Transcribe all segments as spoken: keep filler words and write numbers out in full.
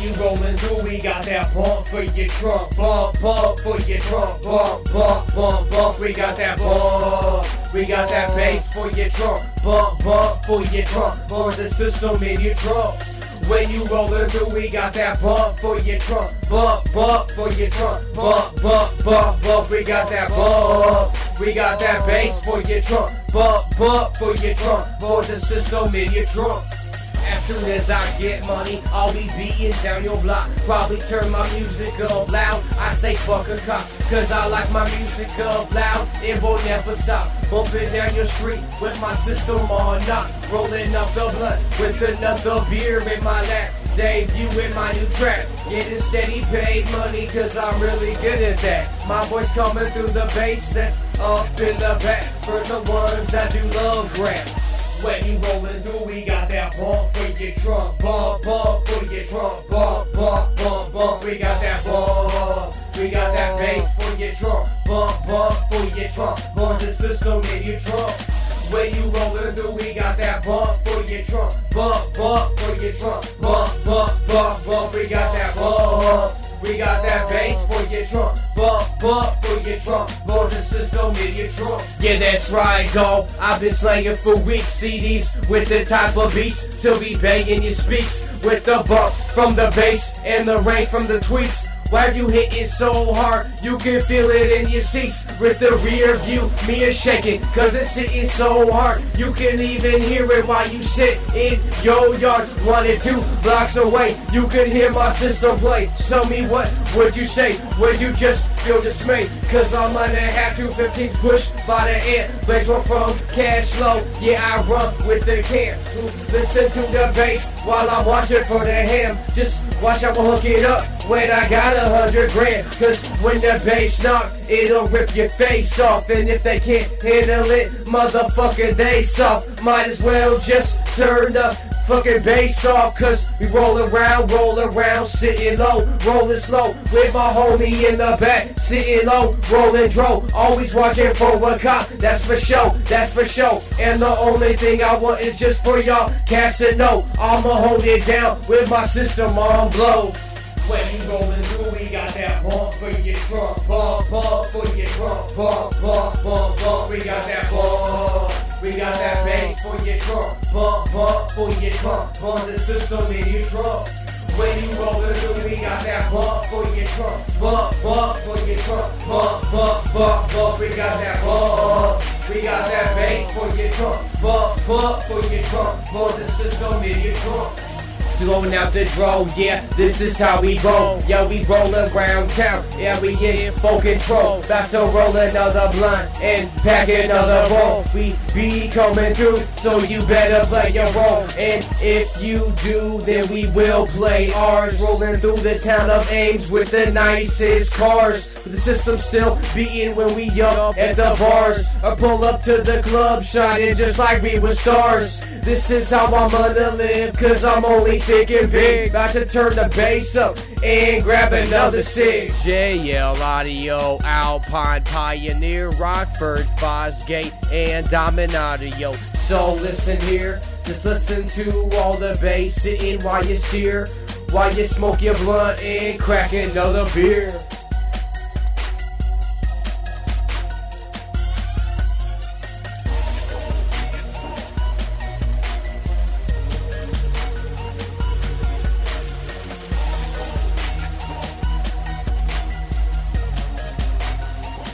When you rollin' through, we got that bump for your trunk, bump, bump for your trunk, bump, bump, bump, bump. We got that bump. We got that bass for your trunk, bump, bump for your trunk, for the system in your trunk. When you rollin' through, we got that bump for your trunk, bump, bump for your trunk, bump, bump, bump, bump. We got that bump. We got that bass for your trunk, bump, bump for your trunk, for the system in your trunk. As soon as I get money, I'll be beating down your block. Probably turn my music up loud. I say fuck a cop, cause I like my music up loud. It won't never stop. Bumping down your street with my system on knock. Rolling up the blunt with another beer in my lap. Debut in my new track. Getting steady paid money cause I'm really good at that. My voice coming through the bass that's up in the back. For the ones that do love rap. When you rollin' through, we got that bump for your trunk, bump, bump for your trunk, bump, bump, bump, bump. We got that bump. We got that bass for your trunk, bump, bump for your trunk, for the system in your trunk. When you rollin' through, we got that bump for your trunk, bump, bump for your trunk, bump, bump, bump, bump. We got that bump. We got that bass for your trunk, bump, bump for your trunk, for the system in your trunk. Yeah, that's right, dawg. I've been slaying for weeks. C Ds with the type of beats to be banging your speaks with the bump from the bass and the rain from the tweets. While you hitting so hard, you can feel it in your seats. With the rear view, me is shaking, cause it's hitting so hard. You can even hear it while you sit in your yard. One and two blocks away, you can hear my system play. Tell me what would you say? Would you just feel dismayed? Cause I'm gonna have two fifteens pushed by the air. Bass one from cash flow, yeah I run with the can. Listen to the bass while I'm watching for the ham. Just watch how I hook it up when I got a hundred grand. Cause when the bass knock, it'll rip your face off. And if they can't handle it, motherfucker, they soft. Might as well just turn the fucking bass off. Cause we roll around, roll around, sitting low, rolling slow. With my homie in the back, sitting low, rolling dro. Always watching for a cop, that's for show, that's for show. And the only thing I want is just for y'all cats to know I'ma hold it down with my system on blow. When you rollin' through, we got that bump for your trunk, bump, bump for your trunk, bump, bump, bump, bump. We got that bump. We got that bass for your trunk, bump, bump for your trunk, bump the system in your trunk. When you rollin' through, we got that bump for your trunk, bump, bump for your trunk, bump, bump, bump, bump. We got that bump. We got that bass for your trunk, bump, bump for your trunk, bump the system in your trunk. Blowing out the draw, yeah, this is how we roll. Yeah, we roll around town, yeah, we in full control. About to roll another blunt and pack another roll. We be coming through, so you better play your role. And if you do, then we will play ours. Rolling through the town of Ames with the nicest cars. But the system still beating when we up at the bars. Or pull up to the club, shining just like we were stars. This is how I'm gonna live, cause I'm only thinking big. About to turn the bass up and grab another cig. J L Audio, Alpine Pioneer, Rockford, Fosgate, and Dominadio. So listen here, just listen to all the bass sitting while you steer, while you smoke your blunt and crack another beer.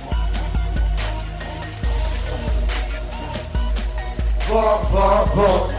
Bump, bump, bump.